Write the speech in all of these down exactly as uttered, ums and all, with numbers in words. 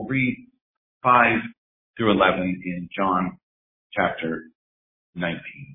read five through eleven in John chapter nineteen.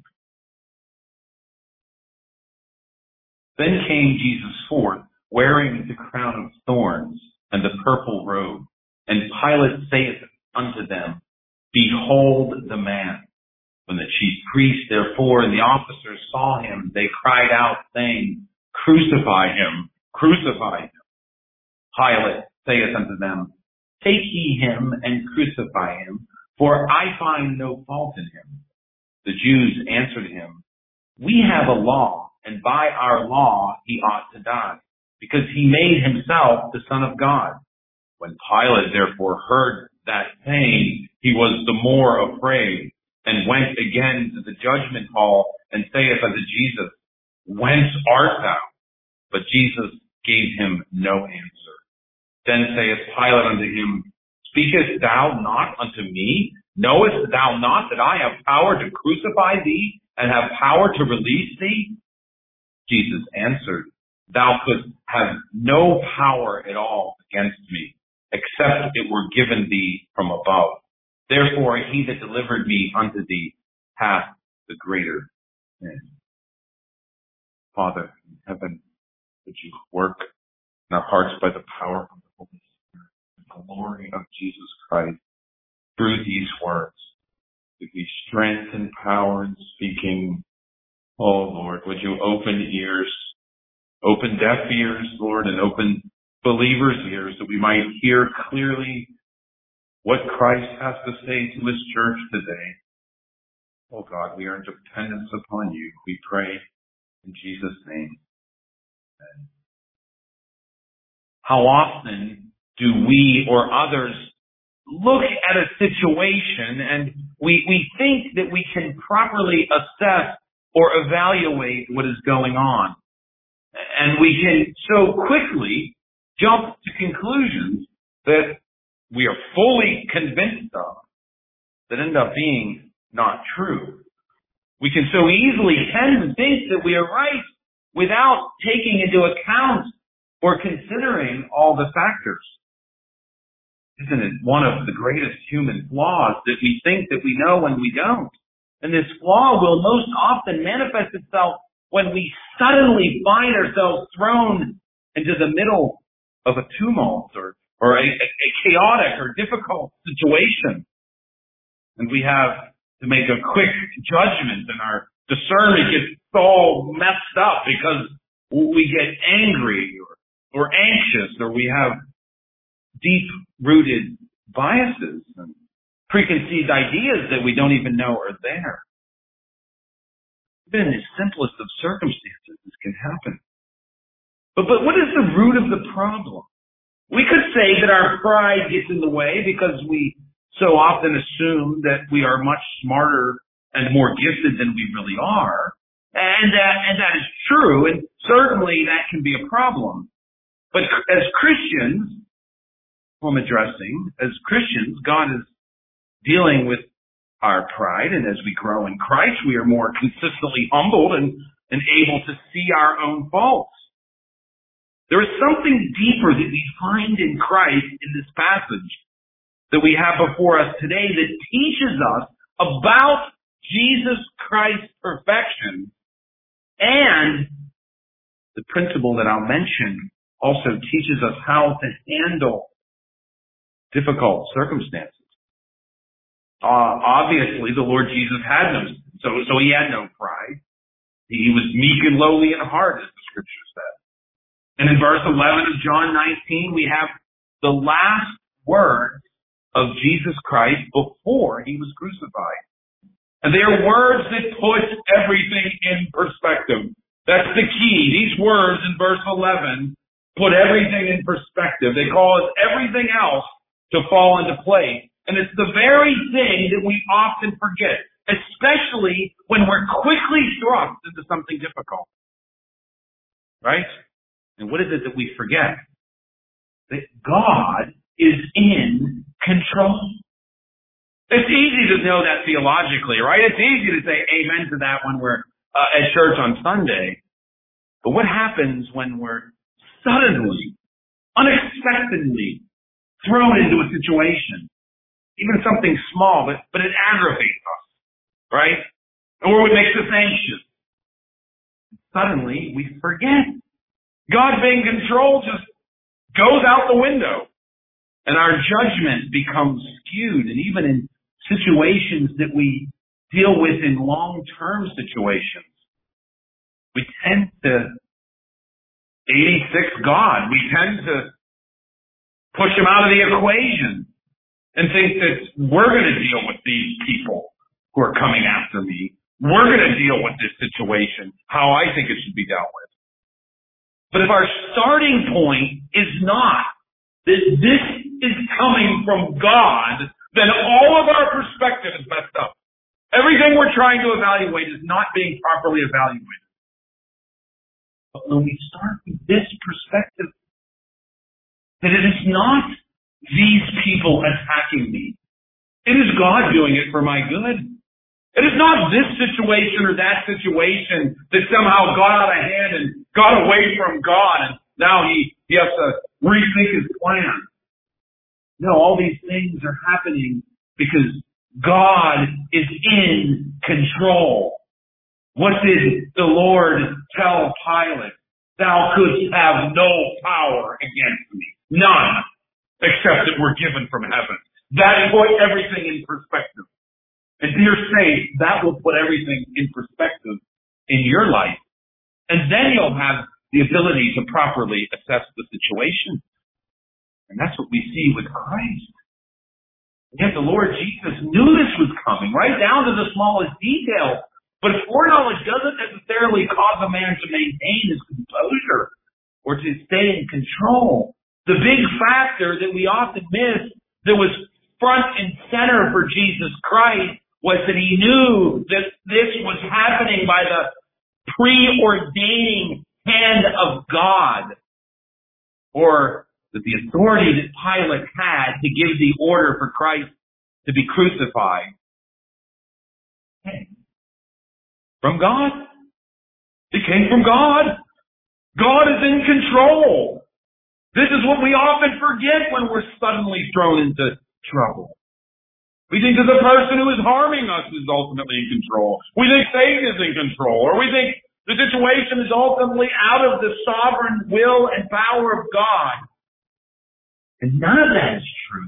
Then came Jesus forth, wearing the crown of thorns and the purple robe. And Pilate saith unto them, Behold the man. When the chief priests, therefore, and the officers saw him, they cried out, saying, Crucify him, crucify him. Pilate saith unto them, Take ye him and crucify him, for I find no fault in him. The Jews answered him, We have a law, and by our law he ought to die, because he made himself the Son of God. When Pilate therefore heard that saying, he was the more afraid, and went again to the judgment hall, and saith unto Jesus, Whence art thou? But Jesus gave him no answer. Then saith Pilate unto him, Speakest thou not unto me? Knowest thou not that I have power to crucify thee, and have power to release thee? Jesus answered, Thou couldst have no power at all against me, except it were given thee from above. Therefore he that delivered me unto thee hath the greater sin. Father in heaven, would you work in our hearts by the power of the Holy Spirit, the glory of Jesus Christ, through these words, give me strength and power in speaking. Oh Lord, would you open ears, open deaf ears, Lord, and open believers' ears, that we might hear clearly what Christ has to say to his church today. Oh God, we are in dependence upon you. We pray in Jesus' name. Amen. How often do we or others look at a situation and we, we think that we can properly assess or evaluate what is going on? And we can so quickly jump to conclusions that we are fully convinced of that end up being not true. We can so easily tend to think that we are right without taking into account or considering all the factors. Isn't it one of the greatest human flaws that we think that we know when we don't? And this flaw will most often manifest itself when we suddenly find ourselves thrown into the middle of a tumult or or a, a chaotic or difficult situation. And we have to make a quick judgment, and our discernment gets all messed up because we get angry or, or anxious, or we have deep-rooted biases and preconceived ideas that we don't even know are there. Even in the simplest of circumstances, this can happen. But, but what is the root of the problem? We could say that our pride gets in the way because we so often assume that we are much smarter and more gifted than we really are. And that, and that is true, and certainly that can be a problem. But as Christians, who I'm addressing, as Christians, God is dealing with our pride, and as we grow in Christ, we are more consistently humbled and, and able to see our own faults. There is something deeper that we find in Christ in this passage that we have before us today that teaches us about Jesus Christ's perfection, and the principle that I'll mention also teaches us how to handle difficult circumstances. Uh, obviously, the Lord Jesus had no, so, so he had no pride. He was meek and lowly in heart, as the scripture says. And in verse eleven of John nineteen, we have the last words of Jesus Christ before he was crucified. And they are words that put everything in perspective. That's the key. These words in verse eleven put everything in perspective. They cause everything else to fall into place. And it's the very thing that we often forget, especially when we're quickly thrust into something difficult. Right? And what is it that we forget? That God is in control. It's easy to know that theologically, right? It's easy to say amen to that when we're uh, at church on Sunday. But what happens when we're suddenly, unexpectedly thrown into a situation, even something small, but, but it aggravates us, right? Or it makes us anxious. Suddenly, we forget. God being in control just goes out the window. And our judgment becomes skewed. And even in situations that we deal with in long-term situations, we tend to eighty-six God. We tend to push him out of the equation and think that we're going to deal with these people who are coming after me. We're going to deal with this situation how I think it should be dealt with. But if our starting point is not that this is coming from God, then all of our perspective is messed up. Everything we're trying to evaluate is not being properly evaluated. But when we start with this perspective, that it is not these people attacking me. It is God doing it for my good. It is not this situation or that situation that somehow got out of hand and got away from God and now he, he has to rethink his plan. No, all these things are happening because God is in control. What did the Lord tell Pilate? Thou couldst have no power against me. None. Except that we're given from heaven. That put everything in perspective. And dear saints, that will put everything in perspective in your life. And then you'll have the ability to properly assess the situation. And that's what we see with Christ. And yet the Lord Jesus knew this was coming, right down to the smallest detail. But foreknowledge doesn't necessarily cause a man to maintain his composure or to stay in control. The big factor that we often miss that was front and center for Jesus Christ was that he knew that this was happening by the preordaining hand of God, or that the authority that Pilate had to give the order for Christ to be crucified came from God. It came from God. God is in control. This is what we often forget when we're suddenly thrown into trouble. We think that the person who is harming us is ultimately in control. We think Satan is in control. Or we think the situation is ultimately out of the sovereign will and power of God. And none of that is true.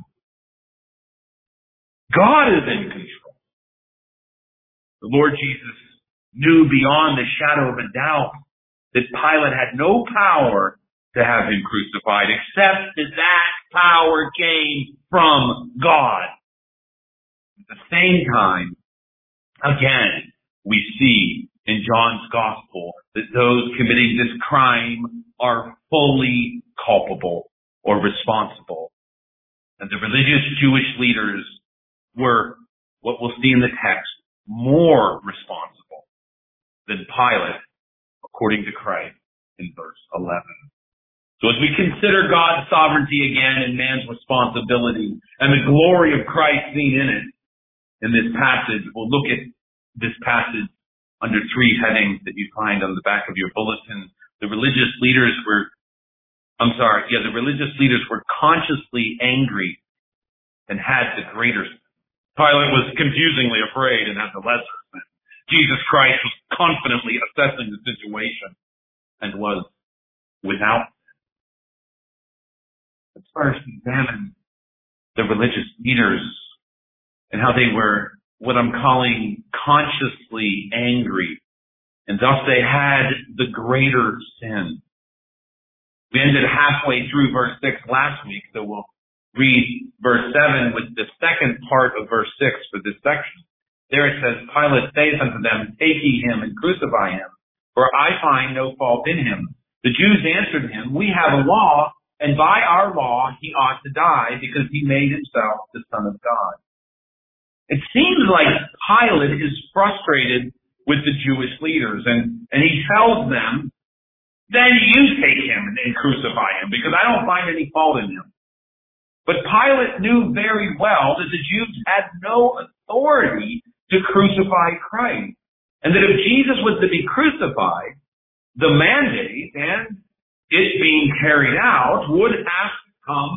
God is in control. The Lord Jesus knew beyond the shadow of a doubt that Pilate had no power to have him crucified, except that that power came from God. At the same time, again, we see in John's Gospel that those committing this crime are fully culpable or responsible. And the religious Jewish leaders were, what we'll see in the text, more responsible than Pilate, according to Christ in verse eleven. So as we consider God's sovereignty again and man's responsibility and the glory of Christ seen in it, in this passage, we'll look at this passage under three headings that you find on the back of your bulletin. The religious leaders were, I'm sorry, yeah, the religious leaders were consciously angry and had the greater sin. Pilate was confusingly afraid and had the lesser sin. Jesus Christ was confidently assessing the situation and was without sin. Let's first examine the religious leaders and how they were what I'm calling consciously angry, and thus they had the greater sin. We ended halfway through verse six last week, so we'll read verse seven with the second part of verse six for this section. There it says, Pilate saith unto them, Take ye him and crucify him, for I find no fault in him. The Jews answered him, We have a law, and by our law he ought to die, because he made himself the Son of God. It seems like Pilate is frustrated with the Jewish leaders, and, and he tells them, then you take him and, and crucify him, because I don't find any fault in him. But Pilate knew very well that the Jews had no authority to crucify Christ, and that if Jesus was to be crucified, the mandate and it being carried out would have to come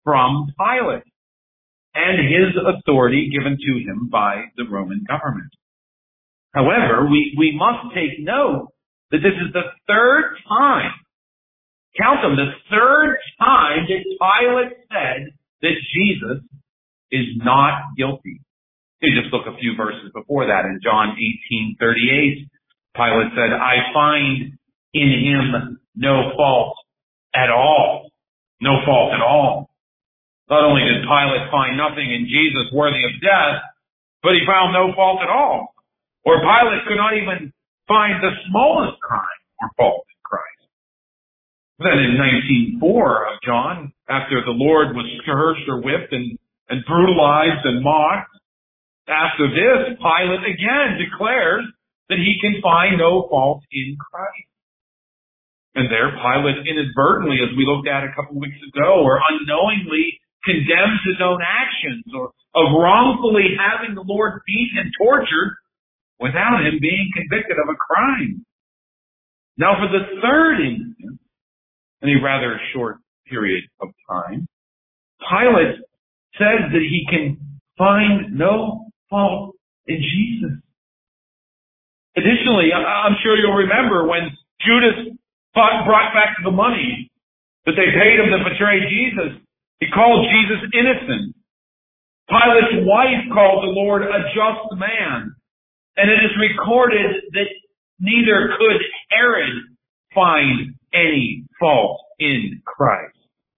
from Pilate and his authority given to him by the Roman government. However, we, we must take note that this is the third time, count them, the third time that Pilate said that Jesus is not guilty. You just look a few verses before that. In John eighteen thirty-eight, Pilate said, I find in him no fault at all. No fault at all. Not only did Pilate find nothing in Jesus worthy of death, but he found no fault at all. Or Pilate could not even find the smallest crime or fault in Christ. Then in nineteen four of John, after the Lord was scourged or whipped and, and brutalized and mocked, after this, Pilate again declares that he can find no fault in Christ. And there, Pilate inadvertently, as we looked at a couple of weeks ago, or unknowingly condemns his own actions, or of wrongfully having the Lord beaten and tortured without him being convicted of a crime. Now, for the third instance, in a rather short period of time, Pilate says that he can find no fault in Jesus. Additionally, I'm sure you'll remember when Judas brought back the money that they paid him to betray Jesus, he called Jesus innocent. Pilate's wife called the Lord a just man. And it is recorded that neither could Herod find any fault in Christ.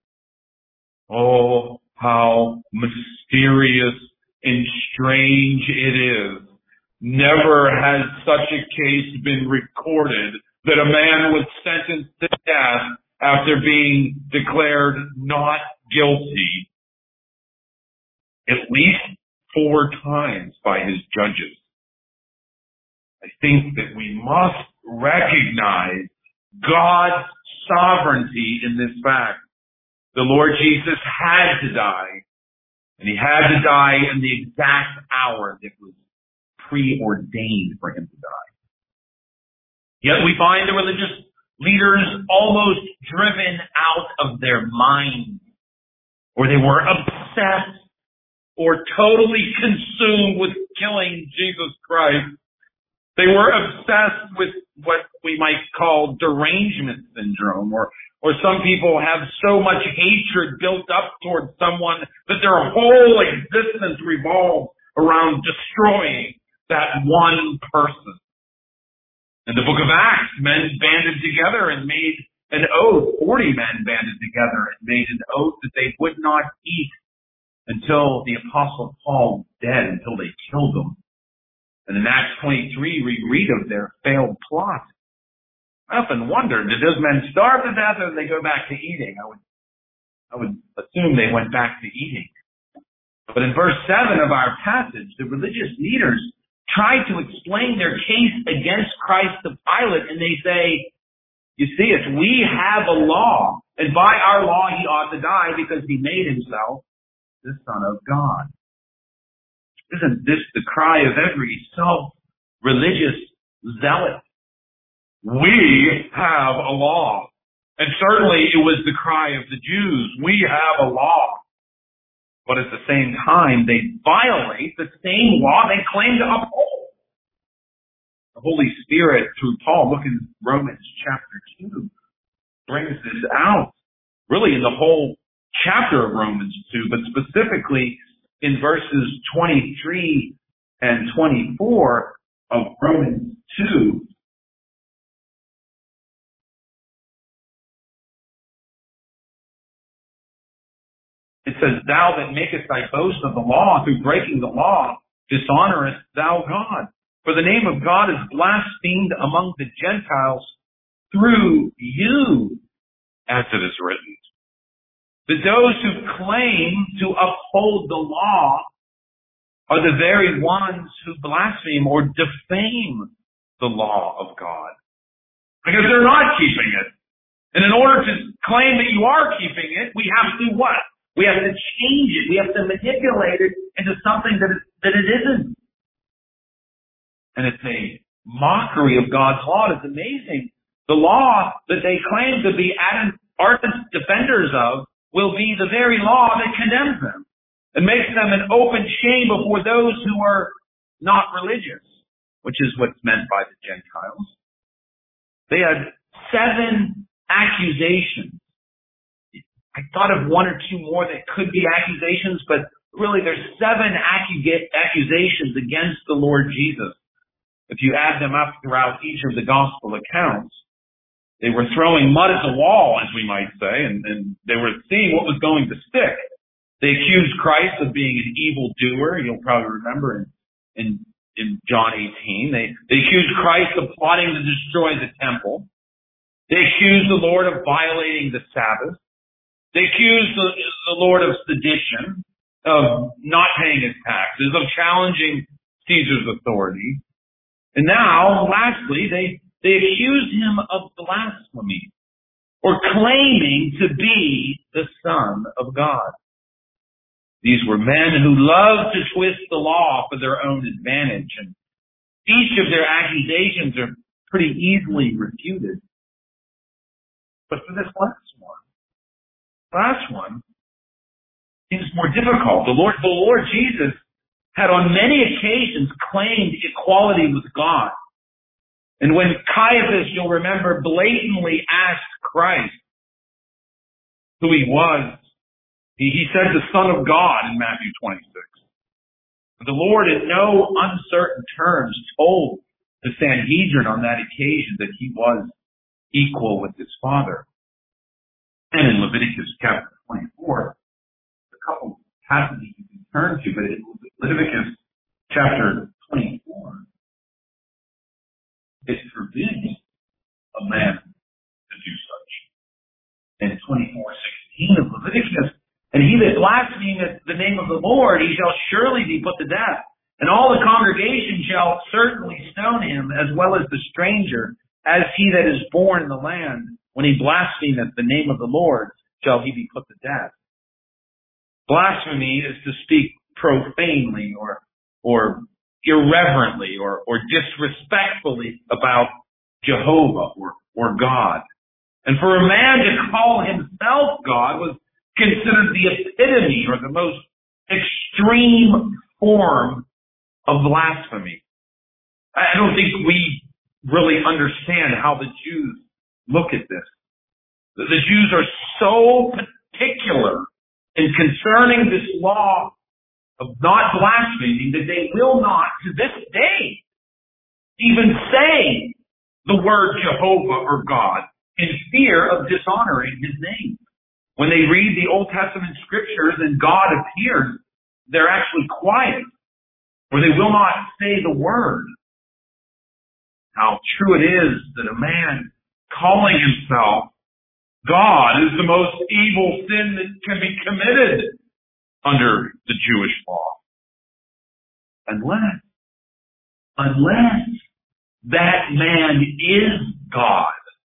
Oh, how mysterious and strange it is. Never has such a case been recorded that a man was sentenced to death after being declared not guilty at least four times by his judges. I think that we must recognize God's sovereignty in this fact. The Lord Jesus had to die, and he had to die in the exact hour that was preordained for him to die. Yet we find the religious leaders almost driven out of their minds, or they were obsessed or totally consumed with killing Jesus Christ. They were obsessed with what we might call derangement syndrome, or, or some people have so much hatred built up towards someone that their whole existence revolves around destroying that one person. In the book of Acts, men banded together and made an oath. Forty men banded together and made an oath that they would not eat until the Apostle Paul was dead, until they killed him. And in Acts twenty-three, we read of their failed plot. I often wondered, did those men starve to death or did they go back to eating? I would, I would assume they went back to eating. But in verse seven of our passage, the religious leaders tried to explain their case against Christ to Pilate, and they say, you see it, we have a law, and by our law he ought to die because he made himself the Son of God. Isn't this the cry of every self-religious zealot? We have a law. And certainly it was the cry of the Jews. We have a law. But at the same time, they violate the same law they claim to uphold. The Holy Spirit, through Paul, look in Romans chapter two, brings this out. Really in the whole chapter of Romans two, but specifically in verses twenty-three and twenty-four of Romans two. It says, thou that makest thy boast of the law, through breaking the law, dishonorest thou God. For the name of God is blasphemed among the Gentiles through you, as it is written. That those who claim to uphold the law are the very ones who blaspheme or defame the law of God. Because they're not keeping it. And in order to claim that you are keeping it, we have to what? We have to change it. We have to manipulate it into something that it, that it isn't. And it's a mockery of God's law. It's amazing. The law that they claim to be ardent defenders of will be the very law that condemns them and makes them an open shame before those who are not religious, which is what's meant by the Gentiles. They had seven accusations. I thought of one or two more that could be accusations, but really there's seven accusations against the Lord Jesus. If you add them up throughout each of the gospel accounts, they were throwing mud at the wall, as we might say, and, and they were seeing what was going to stick. They accused Christ of being an evildoer. You'll probably remember in, in, in John eighteen. They, they accused Christ of plotting to destroy the temple. They accused the Lord of violating the Sabbath. They accused the, the Lord of sedition, of not paying his taxes, of challenging Caesar's authority. And now, lastly, they, they accused him of blasphemy, or claiming to be the Son of God. These were men who loved to twist the law for their own advantage, and each of their accusations are pretty easily refuted. But for this last one, last one seems more difficult. The Lord, the Lord Jesus had on many occasions claimed equality with God. And when Caiaphas, you'll remember, blatantly asked Christ who he was, he, he said the Son of God in Matthew twenty-six. The Lord in no uncertain terms told the Sanhedrin on that occasion that he was equal with his Father. And in Leviticus chapter twenty-four, a couple passages you can turn to, but in Leviticus chapter twenty-four, it forbids a man to do such. In twenty-four sixteen of Leviticus, and he that blasphemeth the name of the Lord, he shall surely be put to death. And all the congregation shall certainly stone him, as well as the stranger, as he that is born in the land. When he blasphemeth the name of the Lord, shall he be put to death. Blasphemy is to speak profanely or or irreverently or, or disrespectfully about Jehovah or, or God. And for a man to call himself God was considered the epitome or the most extreme form of blasphemy. I don't think we really understand how the Jews look at this. The Jews are so particular in concerning this law of not blaspheming that they will not, to this day, even say the word Jehovah or God in fear of dishonoring his name. When they read the Old Testament scriptures and God appears, they're actually quiet, or they will not say the word. How true it is that a man calling himself God is the most evil sin that can be committed under the Jewish law. Unless, unless that man is God.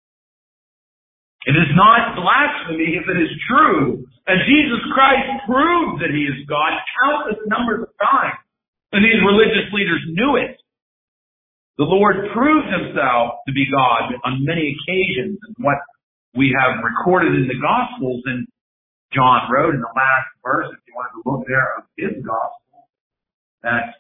It is not blasphemy if it is true. And Jesus Christ proved that he is God countless numbers of times. And these religious leaders knew it. The Lord proved himself to be God on many occasions. And what we have recorded in the Gospels, and John wrote in the last verse, if you wanted to look there, of his Gospel, that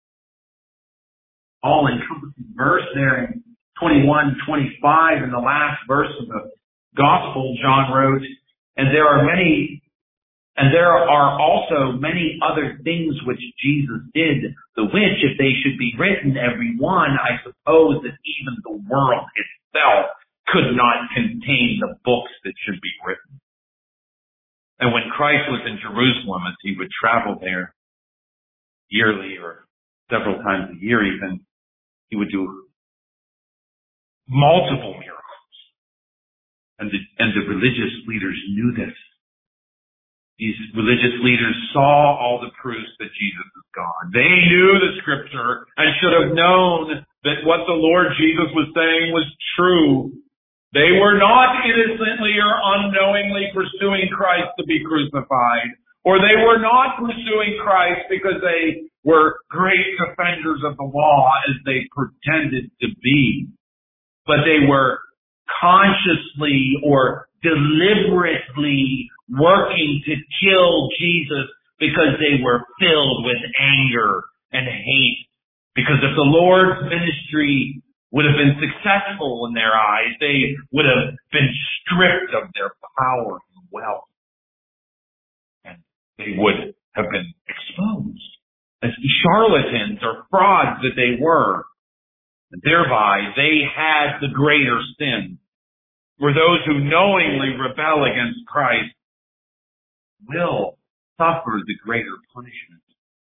all-encompassing verse there in twenty-one, twenty-five, in the last verse of the Gospel, John wrote, and there are many, and there are also many other things which Jesus did, the which, if they should be written, every one, I suppose that even the world itself could not contain the books that should be written. And when Christ was in Jerusalem, as he would travel there yearly or several times a year even, he would do multiple miracles. And the, and the religious leaders knew this. These religious leaders saw all the proofs that Jesus is God. They knew the scripture and should have known that what the Lord Jesus was saying was true. They were not innocently or unknowingly pursuing Christ to be crucified, or they were not pursuing Christ because they were great defenders of the law as they pretended to be, but they were consciously or deliberately working to kill Jesus because they were filled with anger and hate. Because if the Lord's ministry would have been successful in their eyes, they would have been stripped of their power and wealth. And they would have been exposed as charlatans or frauds that they were. Thereby, they had the greater sin. For those who knowingly rebel against Christ will suffer the greater punishment.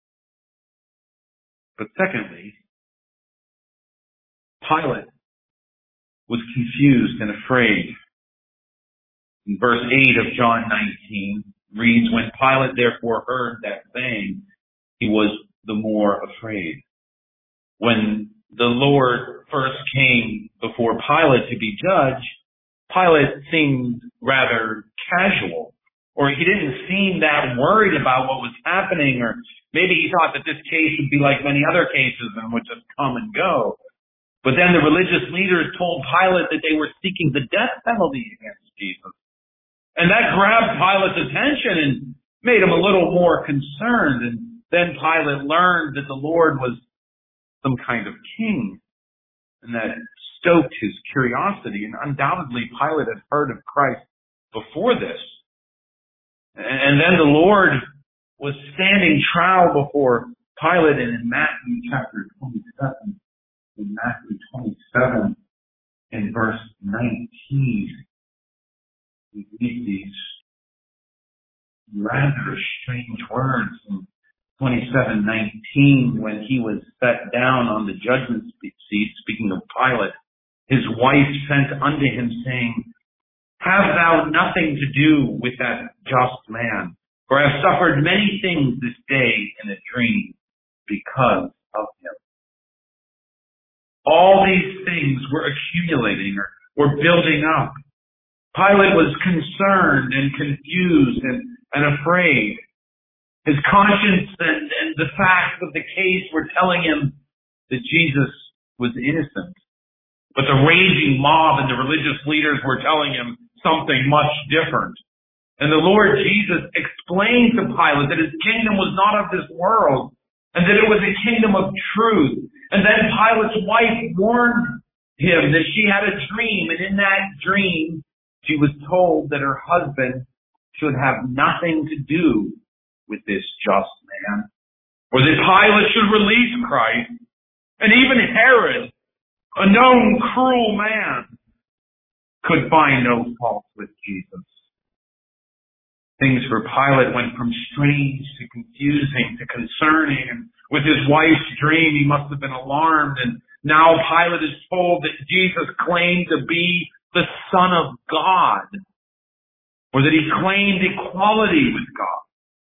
But secondly, Pilate was confused and afraid. In verse eight of John nineteen reads, when Pilate therefore heard that saying, he was the more afraid. When the Lord first came before Pilate to be judged, Pilate seemed rather casual, or he didn't seem that worried about what was happening, or maybe he thought that this case would be like many other cases and would just come and go. But then the religious leaders told Pilate that they were seeking the death penalty against Jesus. And that grabbed Pilate's attention and made him a little more concerned. And then Pilate learned that the Lord was some kind of king, and that stoked his curiosity. And undoubtedly Pilate had heard of Christ before this. And then the Lord was standing trial before Pilate, and in Matthew chapter twenty-seven, in Matthew twenty-seven, in verse nineteen, we read these rather strange words in twenty-seven nineteen, when he was set down on the judgment seat, speaking of Pilate, his wife sent unto him, saying, have thou nothing to do with that just man, for I have suffered many things this day in a dream because of him. All these things were accumulating or were building up. Pilate was concerned and confused and, and afraid. His conscience and, and the facts of the case were telling him that Jesus was innocent. But the raging mob and the religious leaders were telling him something much different. And the Lord Jesus explained to Pilate that his kingdom was not of this world, and that it was a kingdom of truth. And then Pilate's wife warned him that she had a dream, and in that dream she was told that her husband should have nothing to do with this just man, or that Pilate should release Christ. And even Herod, a known cruel man, could find no fault with Jesus. Things for Pilate went from strange to confusing to concerning, and with his wife's dream he must have been alarmed, and now Pilate is told that Jesus claimed to be the Son of God, or that he claimed equality with God.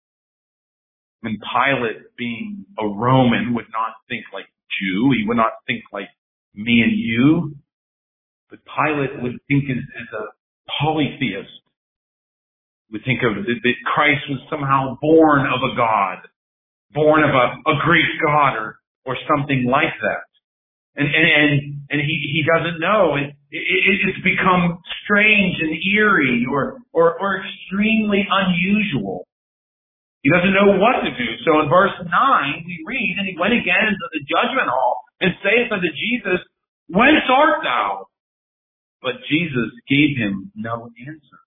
And Pilate, being a Roman, would not think like Jew, he would not think like me and you, but Pilate would think as, as a polytheist, would think of that Christ was somehow born of a god, born of a, a Greek god, or, or something like that. And, and, and, and he, he doesn't know. It, it, it's become strange and eerie or, or, or extremely unusual. He doesn't know what to do. So in verse nine, we read, and he went again into the judgment hall and saith unto Jesus, whence art thou? But Jesus gave him no answer.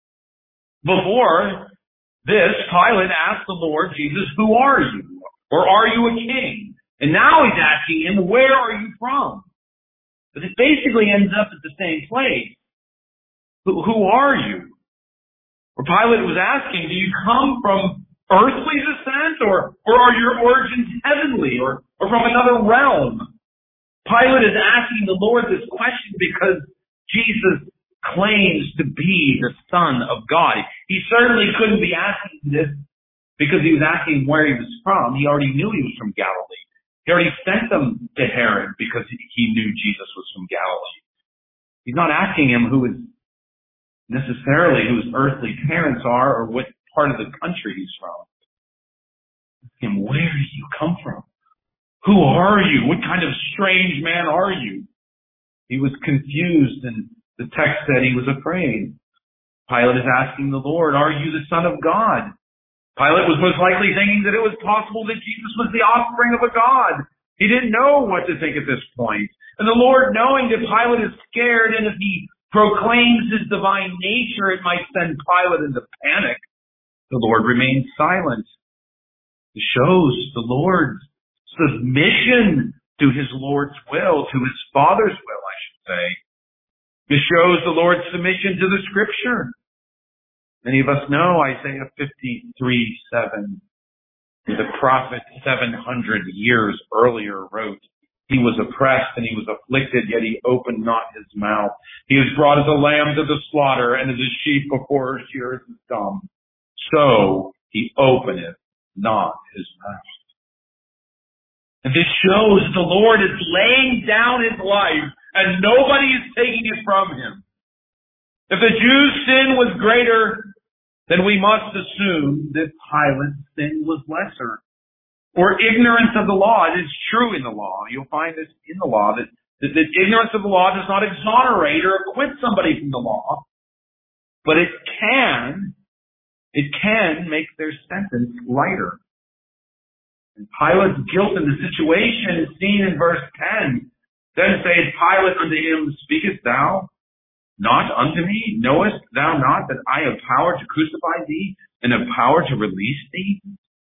Before this, Pilate asked the Lord Jesus, who are you? Or are you a king? And now he's asking him, where are you from? But it basically ends up at the same place. Who, who are you? Or Pilate was asking, do you come from earthly descent, or, or are your origins heavenly, or, or from another realm? Pilate is asking the Lord this question because Jesus claims to be the Son of God. He certainly couldn't be asking this because he was asking where he was from. He already knew he was from Galilee. He already sent them to Herod because he knew Jesus was from Galilee. He's not asking him who is necessarily who his earthly parents are or what part of the country he's from. Asking him, where do you come from? Who are you? What kind of strange man are you? He was confused, and the text said he was afraid. Pilate is asking the Lord, are you the Son of God? Pilate was most likely thinking that it was possible that Jesus was the offspring of a god. He didn't know what to think at this point. And the Lord, knowing that Pilate is scared, and if he proclaims his divine nature, it might send Pilate into panic, the Lord remains silent. It shows the Lord's submission to his Lord's will, to his Father's will, I should say. It shows the Lord's submission to the Scripture. Many of us know Isaiah fifty-three seven. The prophet seven hundred years earlier wrote, he was oppressed and he was afflicted, yet he opened not his mouth. He is brought as a lamb to the slaughter, and as a sheep before her shearers is dumb. So he openeth not his mouth. And this shows the Lord is laying down his life, and nobody is taking it from him. If the Jews' sin was greater, then we must assume that Pilate's sin was lesser. Or ignorance of the law. It is true in the law. You'll find this in the law, that, that, that ignorance of the law does not exonerate or acquit somebody from the law. But it can, it can make their sentence lighter. And Pilate's guilt in the situation is seen in verse ten. Then saith Pilate unto him, speakest thou not unto me? Knowest thou not that I have power to crucify thee, and have power to release thee?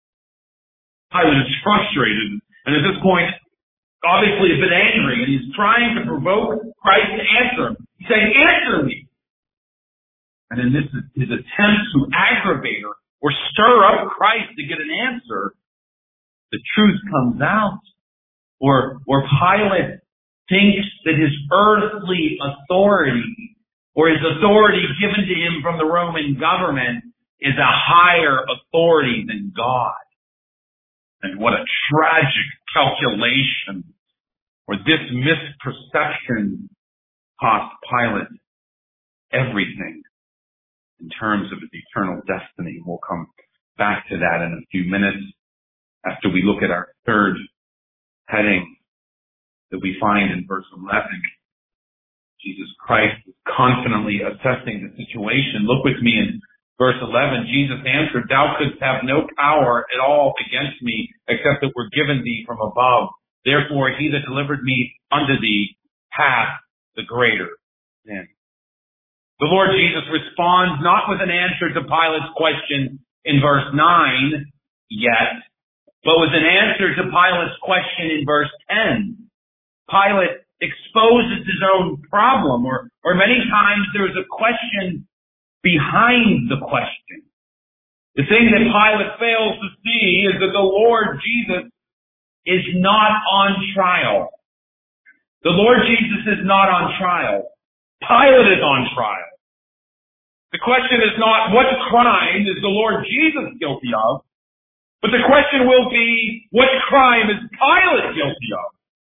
Pilate is frustrated, and at this point, obviously a bit angry, and he's trying to provoke Christ to answer him. He's saying, answer me! And in this, his attempt to aggravate or, or stir up Christ to get an answer, the truth comes out. Or, or Pilate thinks that his earthly authority, or his authority given to him from the Roman government, is a higher authority than God. And what a tragic calculation, or this misperception cost Pilate everything in terms of his eternal destiny. We'll come back to that in a few minutes after we look at our third heading that we find in verse eleven. Jesus Christ is confidently assessing the situation. Look with me in verse eleven. Jesus answered, thou couldst have no power at all against me, except it were given thee from above. Therefore he that delivered me unto thee hath the greater sin. The Lord Jesus responds not with an answer to Pilate's question in verse nine yet, but with an answer to Pilate's question in verse ten. Pilate exposes his own problem, or, or many times there's a question behind the question. The thing that Pilate fails to see is that the Lord Jesus is not on trial. The Lord Jesus is not on trial. Pilate is on trial. The question is not what crime is the Lord Jesus guilty of, but the question will be what crime is Pilate guilty of?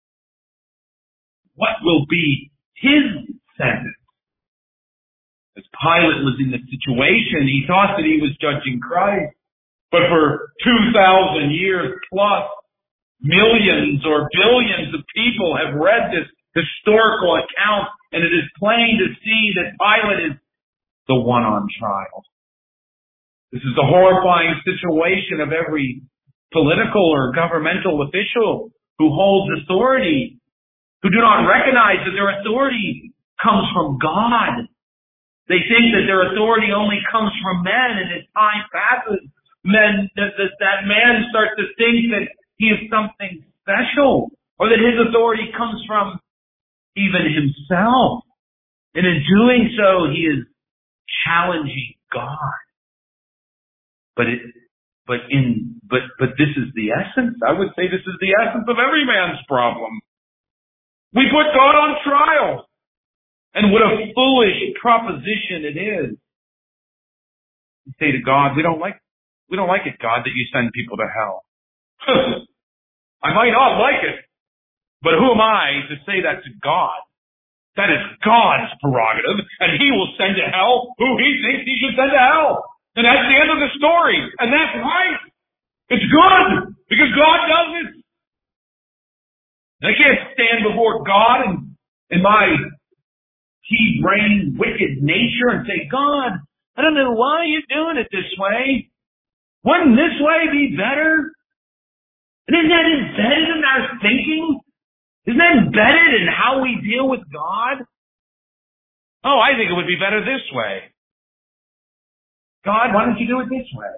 What will be his sentence? As Pilate was in this situation, he thought that he was judging Christ. But for two thousand years plus, millions or billions of people have read this historical account, and it is plain to see that Pilate is the one on trial. This is the horrifying situation of every political or governmental official who holds authority, who do not recognize that their authority comes from God. They think that their authority only comes from men, and as time passes, men, that, that, that man starts to think that he is something special, or that his authority comes from even himself. And in doing so, he is challenging God. But it, but in, but, but this is the essence. I would say this is the essence of every man's problem. We put God on trial. And what a foolish proposition it is. You say to God, we don't like, we don't like it, God, that you send people to hell. I might not like it, but who am I to say that to God? That is God's prerogative, and he will send to hell who he thinks he should send to hell. And that's the end of the story. And that's right. It's good, because God does it. And I can't stand before God and in my pea-brained, wicked nature and say, God, I don't know why you're doing it this way. Wouldn't this way be better? And isn't that embedded in our thinking? Isn't that embedded in how we deal with God? Oh, I think it would be better this way. God, why don't you do it this way?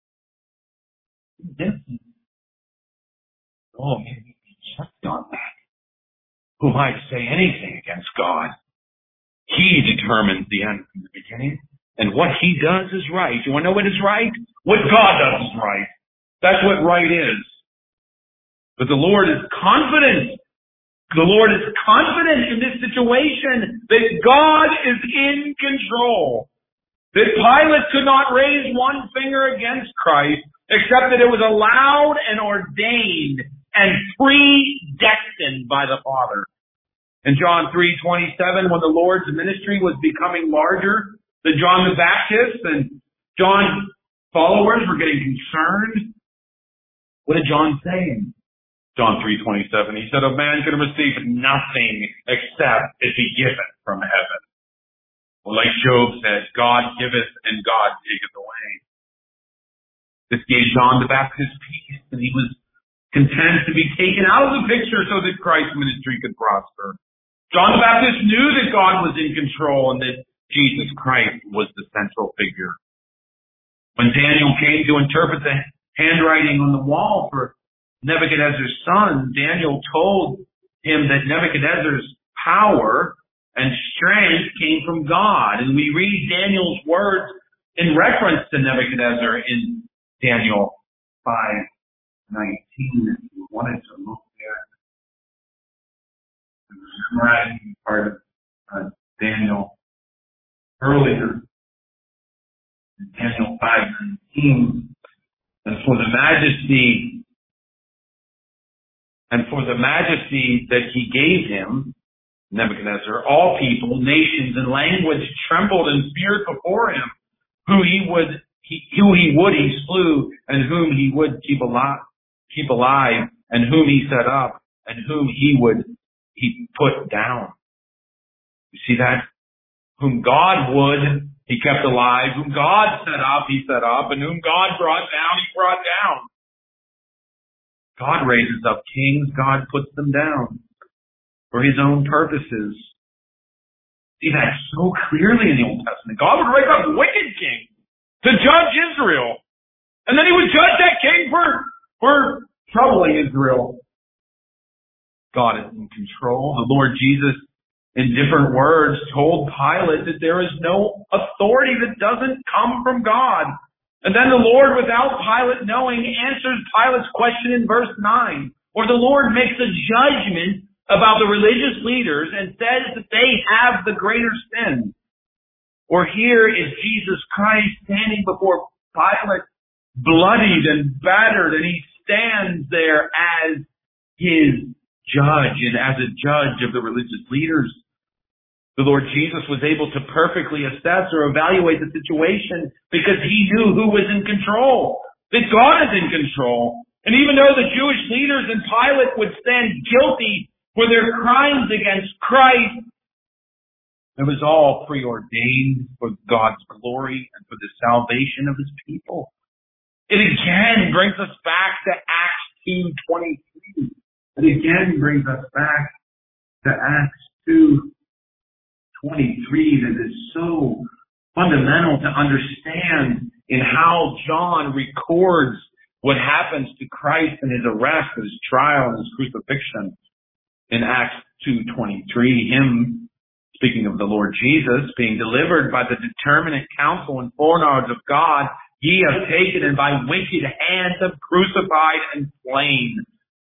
This is, oh, man, you can check on that. Who might say anything against God? He determines the end from the beginning. And what he does is right. You want to know what is right? What God does is right. That's what right is. But the Lord is confident. The Lord is confident in this situation that God is in control. That Pilate could not raise one finger against Christ, except that it was allowed and ordained and predestined by the Father. In John three twenty-seven, when the Lord's ministry was becoming larger than John the Baptist, and John's followers were getting concerned, what did John say in John three twenty-seven? He said, a man can receive nothing except it be given from heaven. Well, like Job said, God giveth and God taketh away. This gave John the Baptist peace, and he was content to be taken out of the picture so that Christ's ministry could prosper. John the Baptist knew that God was in control and that Jesus Christ was the central figure. When Daniel came to interpret the handwriting on the wall for Nebuchadnezzar's son, Daniel told him that Nebuchadnezzar's power and strength came from God. And we read Daniel's words in reference to Nebuchadnezzar in Daniel five nineteen. If you wanted to look there, the memorizing part of uh, Daniel earlier, in Daniel five nineteen, and for the majesty and for the majesty that he gave him, Nebuchadnezzar, all people, nations, and language trembled and feared before him. Who he would, he, who he would, he slew, and whom he would keep alive, keep alive, and whom he set up, and whom he would, he put down. You see that? Whom God would, he kept alive. Whom God set up, he set up, and whom God brought down, he brought down. God raises up kings, God puts them down for his own purposes. See that so clearly in the Old Testament. God would raise up a wicked king to judge Israel. And then he would judge that king for, for troubling Israel. God is in control. The Lord Jesus, in different words, told Pilate that there is no authority that doesn't come from God. And then the Lord, without Pilate knowing, answers Pilate's question in verse nine. Or the Lord makes a judgment about the religious leaders and says that they have the greater sin. Or here is Jesus Christ standing before Pilate, bloodied and battered, and he stands there as his judge and as a judge of the religious leaders. The Lord Jesus was able to perfectly assess or evaluate the situation because he knew who was in control, that God is in control. And even though the Jewish leaders and Pilate would stand guilty for their crimes against Christ, it was all preordained for God's glory and for the salvation of his people. It again brings us back to Acts two twenty-three. It again brings us back to Acts two twenty-three that is so fundamental to understand in how John records what happens to Christ in his arrest, his trial, and his crucifixion. In Acts two twenty-three, him, speaking of the Lord Jesus, being delivered by the determinate counsel and foreknowledge of God, ye have taken and by wicked hands have crucified and slain.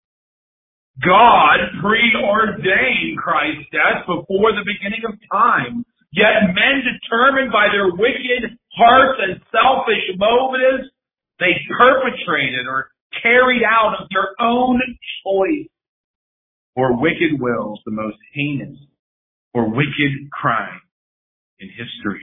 God preordained Christ's death before the beginning of time. Yet men determined by their wicked hearts and selfish motives, they perpetrated or carried out of their own choice or wicked wills the most heinous or wicked crime in history.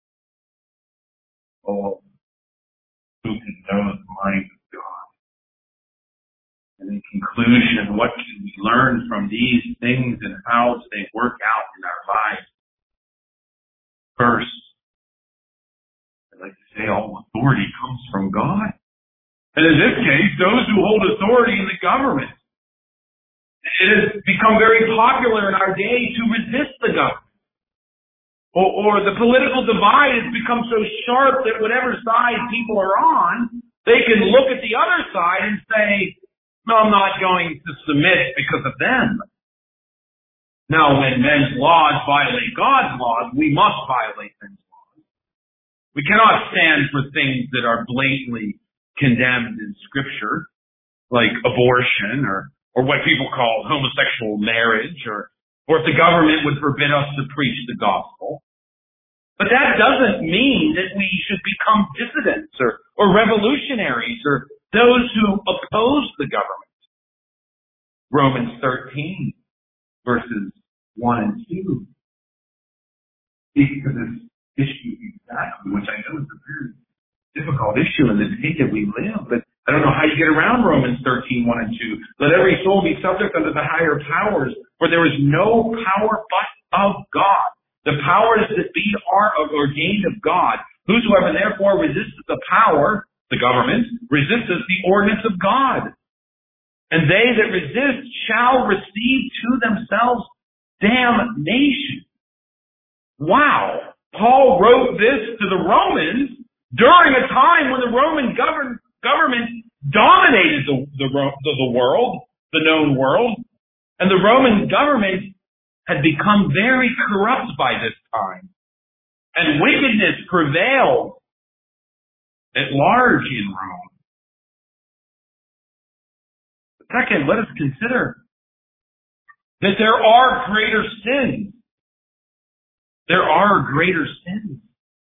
Oh, who can know the mind of God? And in conclusion, what can we learn from these things and how do they work out in our lives? First, I like to say all authority comes from God. And in this case, those who hold authority in the government. It has become very popular in our day to resist the government. Or, or the political divide has become so sharp that whatever side people are on, they can look at the other side and say, no, I'm not going to submit because of them. Now, when men's laws violate God's laws, we must violate men's laws. We cannot stand for things that are blatantly condemned in Scripture, like abortion or, or what people call homosexual marriage, or or if the government would forbid us to preach the gospel. But that doesn't mean that we should become dissidents or, or revolutionaries or those who oppose the government. Romans thirteen, verses one and two, speaks to this issue exactly, which I know is a very difficult issue in the day that we live, but I don't know how you get around Romans thirteen, one and two. Let every soul be subject unto the higher powers, for there is no power but of God. The powers that be are ordained of God. Whosoever therefore resisteth the power, the government, resisteth the ordinance of God. And they that resist shall receive to themselves damnation. Wow. Paul wrote this to the Romans during a time when the Roman govern, government dominated the, the, the, the world, the known world, and the Roman government had become very corrupt by this time. And wickedness prevailed at large in Rome. Second, let us consider that there are greater sins. There are greater sins.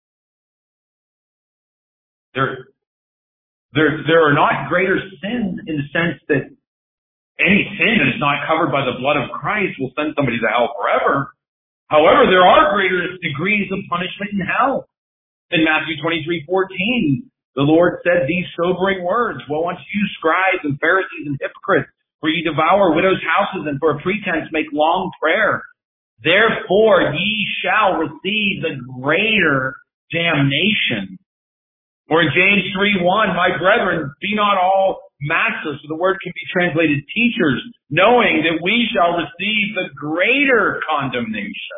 There, there, there are not greater sins in the sense that any sin that is not covered by the blood of Christ will send somebody to hell forever. However, there are greater degrees of punishment in hell. In Matthew twenty-three fourteen, the Lord said these sobering words, woe unto you, scribes and Pharisees and hypocrites, for ye devour widows' houses and for a pretense make long prayer. Therefore ye shall receive the greater damnation. Or in James three one, my brethren, be not all masters, so the word can be translated teachers, knowing that we shall receive the greater condemnation.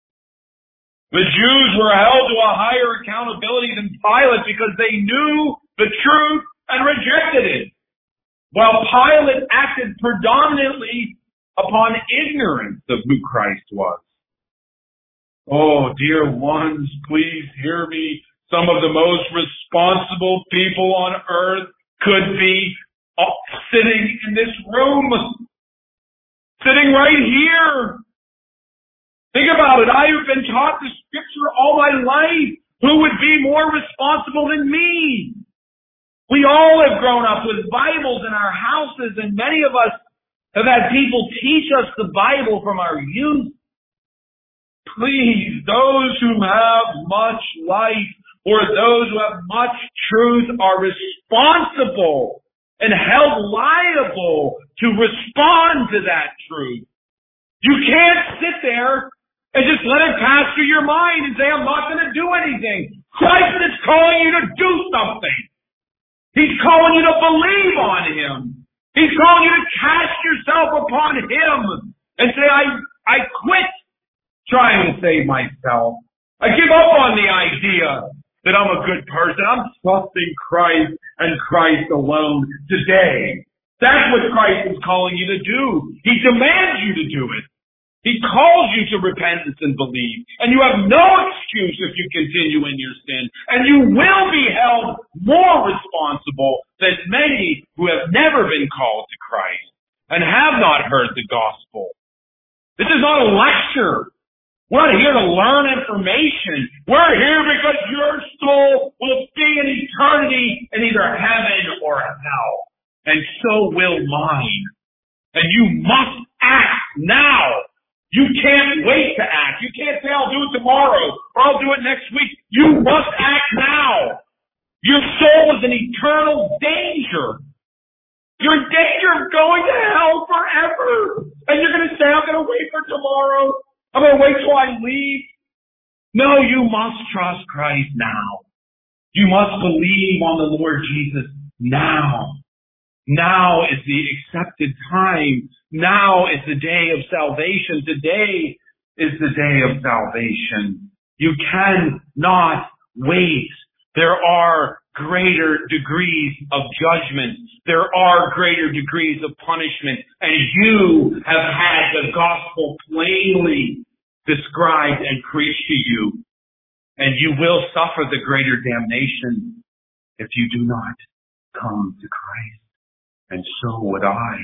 The Jews were held to a higher accountability than Pilate because they knew the truth and rejected it, while Pilate acted predominantly upon ignorance of who Christ was. Oh, dear ones, please hear me. Some of the most responsible people on earth could be sitting in this room, sitting right here. Think about it. I have been taught the Scripture all my life. Who would be more responsible than me? We all have grown up with Bibles in our houses, and many of us have had people teach us the Bible from our youth. Please, those who have much light or those who have much truth are responsible and held liable to respond to that truth. You can't sit there and just let it pass through your mind and say, I'm not going to do anything. Christ is calling you to do something. He's calling you to believe on Him. He's calling you to cast yourself upon Him and say, I, I quit trying to save myself. I give up on the idea that I'm a good person. I'm trusting Christ and Christ alone today. That's what Christ is calling you to do. He demands you to do it. He calls you to repentance and believe. And you have no excuse if you continue in your sin. And you will be held more responsible than many who have never been called to Christ and have not heard the gospel. This is not a lecture. We're not here to learn information. We're here because your soul will be in eternity in either heaven or hell. And so will mine. And you must act now. You can't wait to act. You can't say, I'll do it tomorrow or I'll do it next week. You must act now. Your soul is in eternal danger. You're in danger of going to hell forever. And you're going to say, I'm going to wait for tomorrow. I'm going to wait till I leave. No, you must trust Christ now. You must believe on the Lord Jesus now. Now is the accepted time. Now is the day of salvation. Today is the day of salvation. You cannot wait. There are greater degrees of judgment. There are greater degrees of punishment. And you have had the gospel plainly described and preached to you. And you will suffer the greater damnation if you do not come to Christ. And so would I.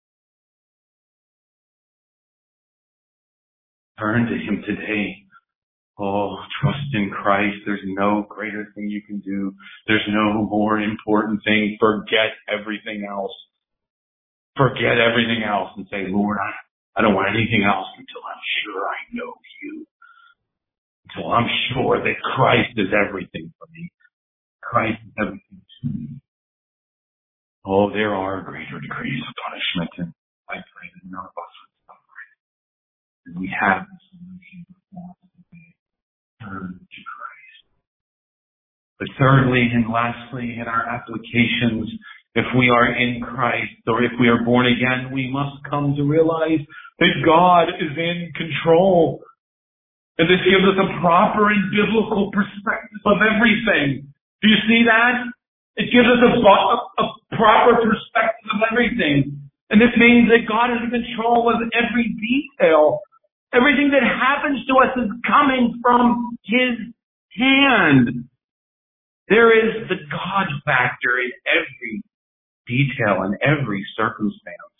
Turn to Him today. Oh, trust in Christ. There's no greater thing you can do. There's no more important thing. Forget everything else. Forget everything else and say, Lord, I, I don't want anything else until I'm sure I know you. Until I'm sure that Christ is everything for me. Christ is everything to me. Oh, there are greater degrees of punishment, and I pray that none of us would suffer it. And we have the solution before us today. Turn to Christ. But thirdly and lastly, in our applications, if we are in Christ or if we are born again, we must come to realize that God is in control. And this gives us a proper and biblical perspective of everything. Do you see that? It gives us a, a, a proper perspective of everything. And this means that God is in control of every detail. Everything that happens to us is coming from His hand. There is the God factor in every detail and every circumstance.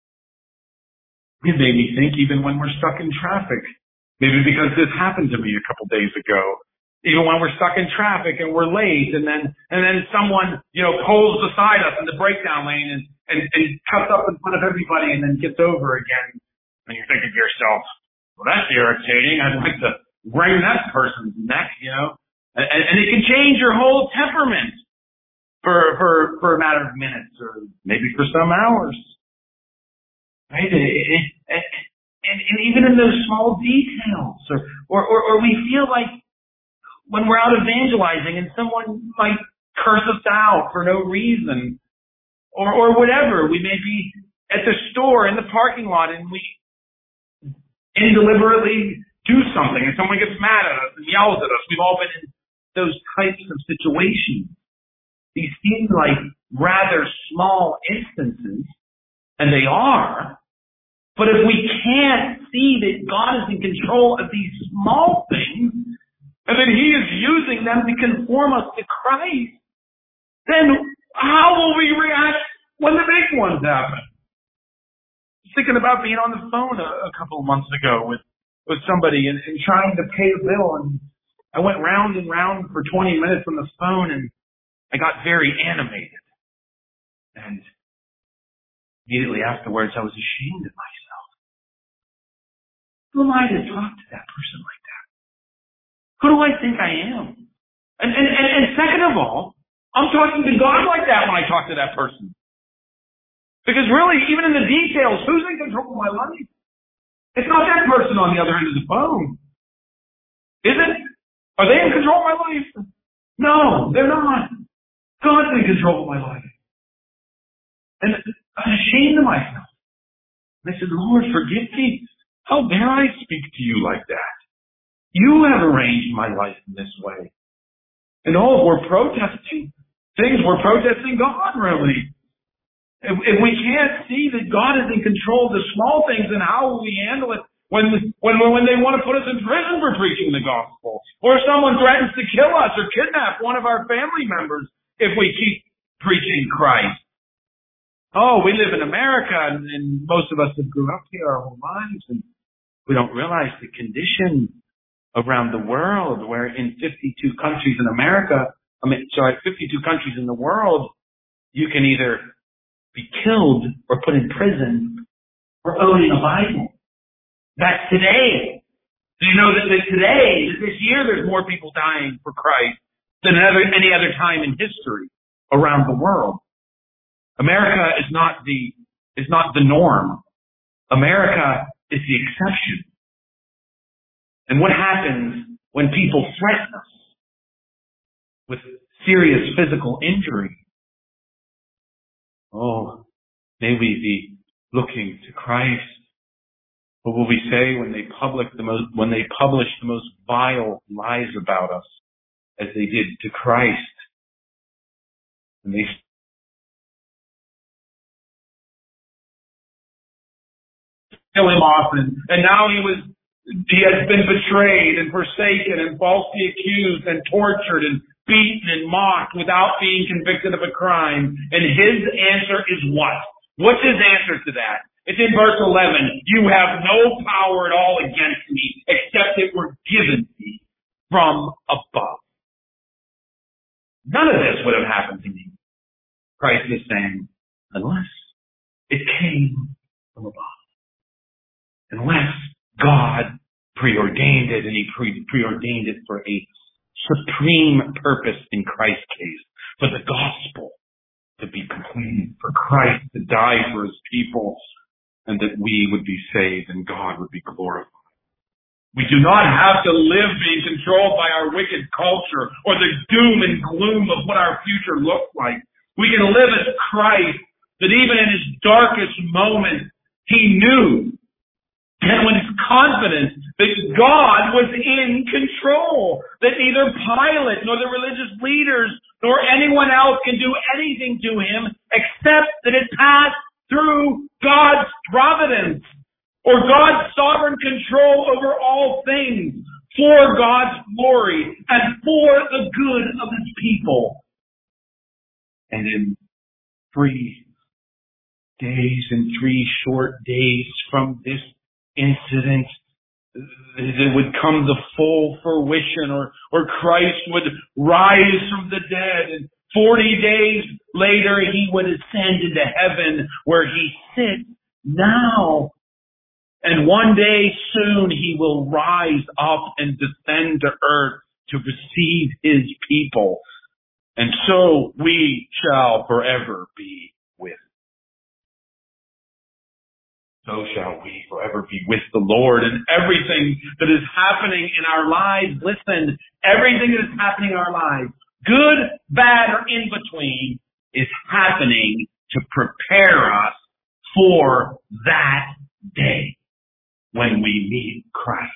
It made me think even when we're stuck in traffic. Maybe because this happened to me a couple days ago. Even when we're stuck in traffic and we're late, and then and then someone, you know, pulls beside us in the breakdown lane and, and, and cuts up in front of everybody and then gets over again. And you're thinking to yourself, well, that's irritating. I'd like to wring that person's neck, you know. And, and it can change your whole temperament for for for a matter of minutes or maybe for some hours. Right? It, it, it, and, and even in those small details, or, or, or, or we feel like when we're out evangelizing and someone might curse us out for no reason, or, or whatever. We may be at the store in the parking lot and we indeliberately do something and someone gets mad at us and yells at us. We've all been in those types of situations. These seem like rather small instances, and they are. But if we can't see that God is in control of these small things, and that He is using them to conform us to Christ, then how will we react when the big ones happen? I was thinking about being on the phone a, a couple of months ago with, with somebody and, and trying to pay a bill, and I went round and round for twenty minutes on the phone, and I got very animated. And immediately afterwards, I was ashamed of myself. Who am I to talk to that person like that? Who do I think I am? And, and, and, and second of all, I'm talking to God like that when I talk to that person. Because really, even in the details, who's in control of my life? It's not that person on the other end of the phone. Is it? Are they in control of my life? No, they're not. God's in control of my life. And I'm ashamed of myself. And I said, Lord, forgive me. How dare I speak to you like that? You have arranged my life in this way. And oh, we're protesting things. We're protesting God, really. If, if we can't see that God is in control of the small things, then how will we handle it when, when, when they want to put us in prison for preaching the gospel? Or if someone threatens to kill us or kidnap one of our family members if we keep preaching Christ? Oh, we live in America, and, and most of us have grew up here our whole lives, and we don't realize the condition around the world, where in fifty-two countries in America, I mean, sorry, fifty-two countries in the world, you can either be killed or put in prison for owning a Bible. That's today. Do you know that today, this year, there's more people dying for Christ than other, any other time in history around the world? America is not the is not the norm. America is the exception. And what happens when people threaten us with serious physical injury. Oh, may we be looking to Christ. What will we say when they public the most, when they publish the most vile lies about us, as they did to Christ? And they kill him often, and now he was he has been betrayed and forsaken and falsely accused and tortured and beaten and mocked without being convicted of a crime. And his answer is what? What's his answer to that? It's in verse eleven. You have no power at all against me, except it were given me from above. None of this would have happened to me. Christ is saying, unless it came from above. Unless God preordained it, and he pre- preordained it for a supreme purpose in Christ's case, for the gospel to be completed, for Christ to die for his people, and that we would be saved and God would be glorified. We do not have to live being controlled by our wicked culture or the doom and gloom of what our future looks like. We can live as Christ, that even in his darkest moments, he knew and was confident that God was in control, that neither Pilate nor the religious leaders nor anyone else can do anything to him except that it passed through God's providence or God's sovereign control over all things for God's glory and for the good of his people. And in three days, in three short days from this incident, it would come the full fruition, or, or Christ would rise from the dead, and forty days later he would ascend into heaven where he sits now. And one day soon he will rise up and descend to earth to receive his people. And so we shall forever be with. So shall we forever be with the Lord. And everything that is happening in our lives, listen, everything that is happening in our lives, good, bad, or in between, is happening to prepare us for that day when we meet Christ.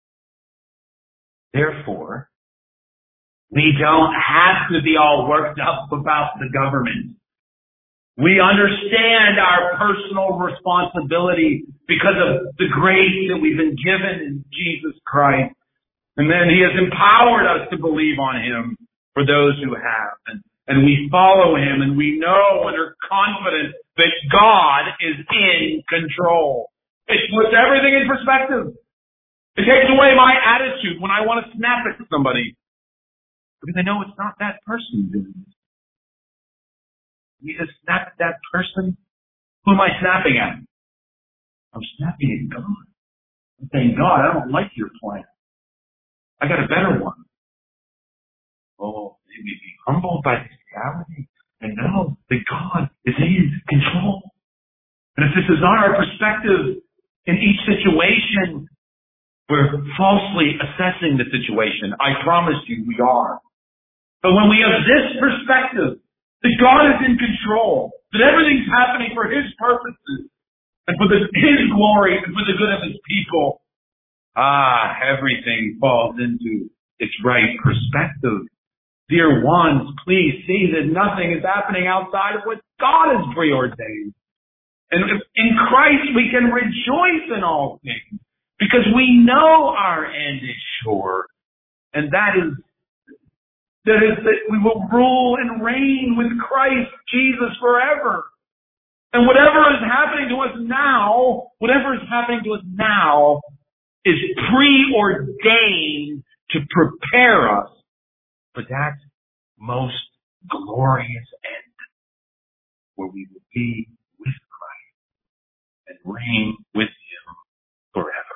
Therefore, we don't have to be all worked up about the government. We understand our personal responsibility because of the grace that we've been given in Jesus Christ. And then he has empowered us to believe on him for those who have. And, and we follow him, and we know and are confident that God is in control. It puts everything in perspective. It takes away my attitude when I want to snap at somebody, because I know it's not that person doing it. You just snap at that person. Who am I snapping at? I'm snapping at God. I'm saying, God, I don't like your plan. I got a better one. Oh, maybe be humbled by this reality and know that God is in control. And if this is not our perspective in each situation, we're falsely assessing the situation. I promise you we are. But when we have this perspective, that God is in control, that everything's happening for his purposes and for the, his glory and for the good of his people, ah, everything falls into its right perspective. Dear ones, please see that nothing is happening outside of what God has preordained. And in Christ we can rejoice in all things because we know our end is sure. And that is That is that we will rule and reign with Christ Jesus forever. And whatever is happening to us now, whatever is happening to us now is preordained to prepare us for that most glorious end where we will be with Christ and reign with him forever.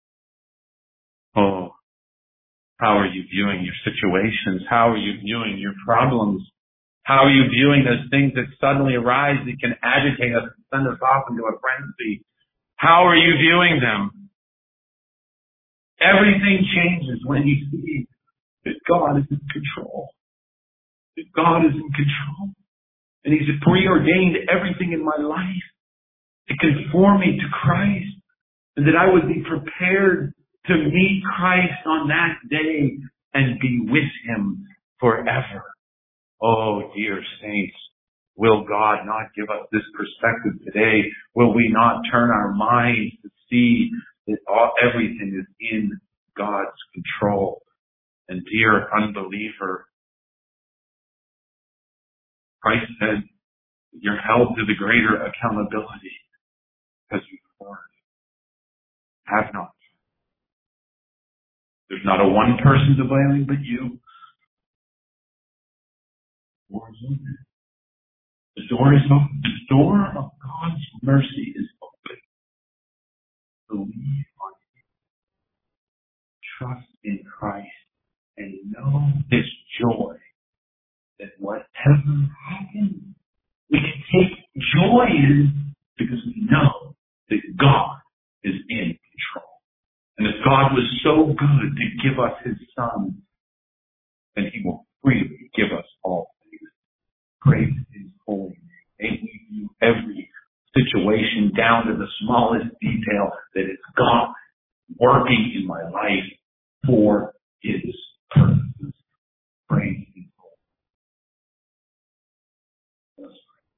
Oh, how are you viewing your situations? How are you viewing your problems? How are you viewing those things that suddenly arise that can agitate us and send us off into a frenzy? How are you viewing them? Everything changes when you see that God is in control. that God is in control. And He's preordained everything in my life to conform me to Christ. And that I would be prepared to meet Christ on that day and be with Him forever. Oh, dear saints, will God not give us this perspective today? Will we not turn our minds to see that all, everything is in God's control? And dear unbeliever, Christ said, you're held to the greater accountability because you've learned. Have not. There's not a one person to blame but you. The door is open. The door is open. The door of God's mercy is open. Believe on Him. Trust in Christ. And know this joy that whatever happens, we can take joy in because we know that God is in control. And if God was so good to give us His Son, then He will freely give us all things. Praise His holy name. May we view every situation down to the smallest detail that it's God working in my life for His purposes. Praise His holy name.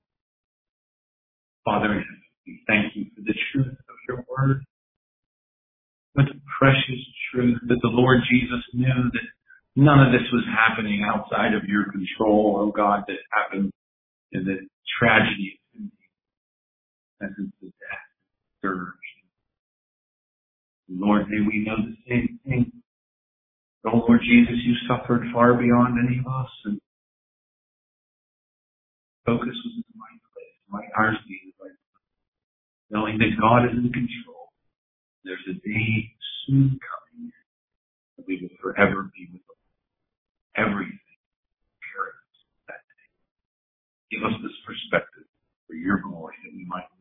Father, we thank You for the truth of Your word. What a precious truth that the Lord Jesus knew that none of this was happening outside of Your control, oh God, that happened in the tragedy and the death, scourge. Lord, may we know the same thing. Oh Lord Jesus, You suffered far beyond any of us, and focus was in the right place. Might ours be in the right place. Knowing that God is in control. There's a day soon coming that we will forever be with Him. Everything carries that day. Give us this perspective for Your glory that we might